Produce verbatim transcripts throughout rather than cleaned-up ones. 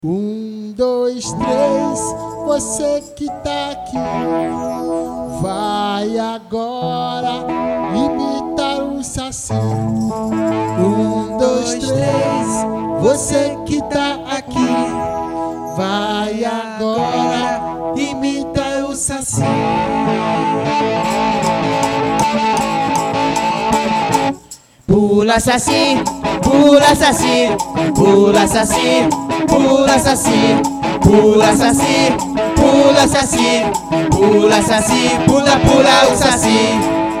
Um, dois, três, você que tá aqui, vai agora imitar o Saci. Um, dois, três, você que tá aqui, vai agora imitar o Saci. Pula Saci, pula Saci, pula Saci, pula Saci, pula Saci, pula Saci, pula Saci, pula, pula o Saci.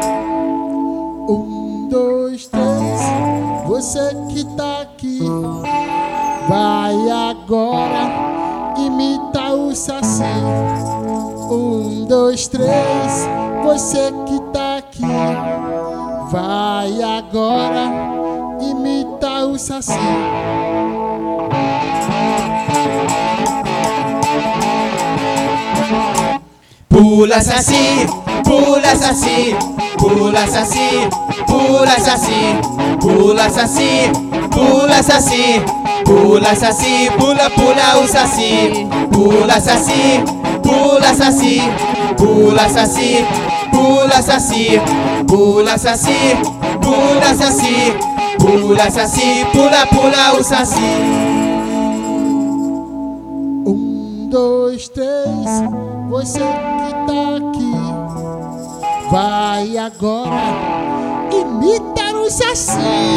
Um, dois, três, você que tá aqui, vai agora imitar o Saci. Um, dois, três, você que tá aqui, vai agora imitar o Saci. Pula Saci, pula Saci, pula Saci, pula Saci, pula Saci, pula Saci, pula Saci, pula, pula o Saci. Pula Saci, pula Saci, pula Saci, pula Saci, pula Saci, pula Saci, pula Saci, pula, pula o Saci. Um, dois, três, você que tá aqui, vai agora imitar o Saci.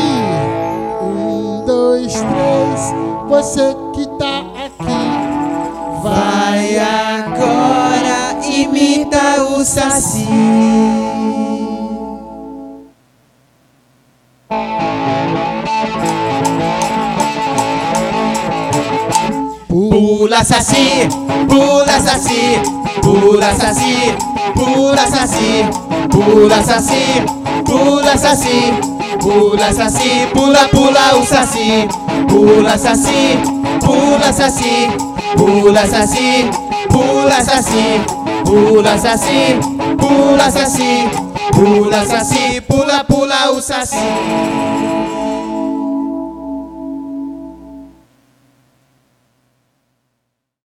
Um, dois, três, você que tá aqui, Vai agora imitar o Saci. Pula Saci, pula Saci, pula Saci, pula Saci, pula Saci, pula Saci, pula Saci, pula, pula o Saci. Pula Saci, pula Saci, pula Saci, pula Saci, pula Saci, pula Saci, pula Saci, pula, pula o Saci.